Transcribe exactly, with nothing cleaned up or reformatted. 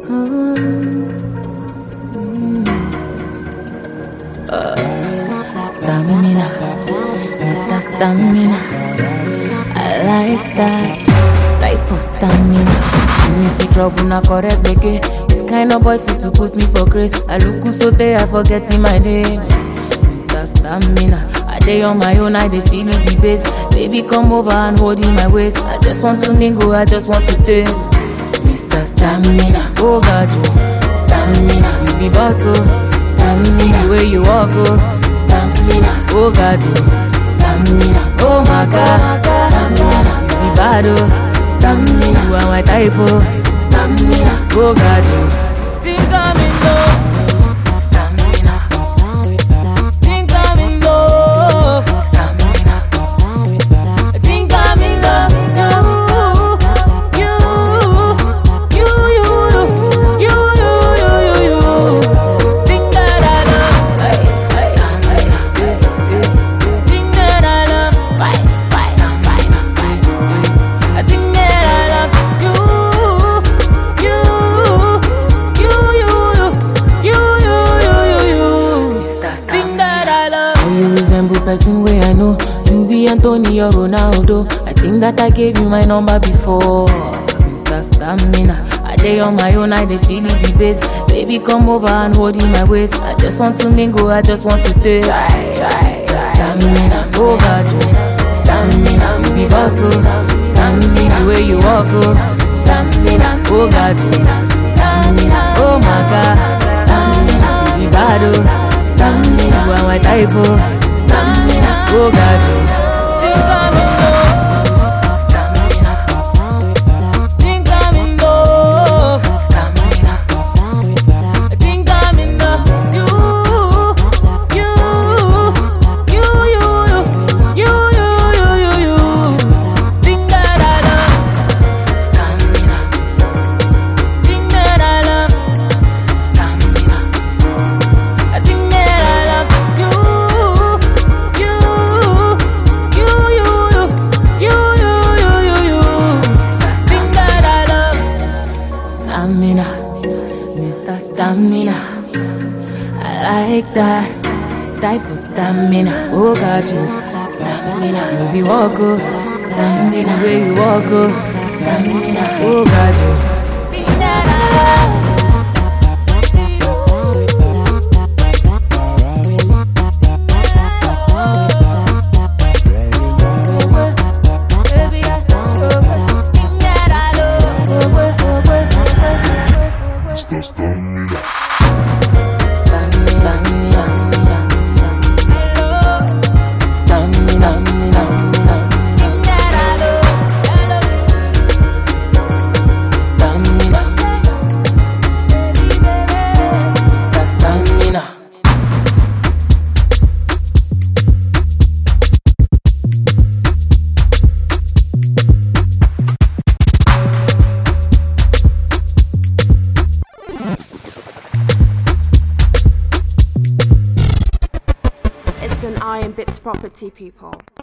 Uh, stamina, Mister Stamina. I like that type of stamina. See me see trouble, na correct beke. This kind of boy fit to put me for grace. I look so day, I forgetting my name. Mister Stamina. I day on my own, I dey feel the bass. Baby, come over and hold in my waist. I just want to mingle, I just want to taste. Mister Stamina, oh God, oh. Stamina, you be boss, oh. Stamina, the way you walk, oh. Stamina, oh God, oh. Stamina, oh my God. Stamina, you be bad, oh. Stamina, you are my type, oh. Stamina, oh God, oh. Think I'm in love. Stamina, think I'm in love. Stamina, think I'm in love. You, you, you, you, you, you, you, you, you. Think that I love. Think that I love. I think that I love you, you, you, you, you, you, you, you. Think that I love. You resemble person where I know. You be Anthony or Ronaldo. I think that I gave you my number before. Mister Stamina. I day on my own, I dey feel the bass. Baby, come over and hold in my waist. I just want to mingle, I just want to taste. Mister Stamina, oh God, oh. Stamina, you be boss, oh. Stamina, the way you walk, oh. Stamina, oh God, oh. Stamina, oh my God. Stamina, you be bad, oh. Stamina, you are my type, oh. Stamina, oh God, oh. Think I'm in love. Stamina, think I'm in love. Stamina, think I'm in love. You, you, you, you, you, you, you, you, you. Think that I love. Stamina, think that I love. Stamina, I think that I love you, you, you, you, you, you, you, you, you. Think that I love. Stamina, Mister Stamina. I like that type of stamina. Oh God, you stamina. You be walk, oh. Stamina, the way you walk, oh. Stamina, oh God, you. Think that I love. Baby, I think that I love. Mister Stamina. Stamina, stamina, stamina. Think that I love. Stamina, Mister Stamina. It's an Iron Bits property, people.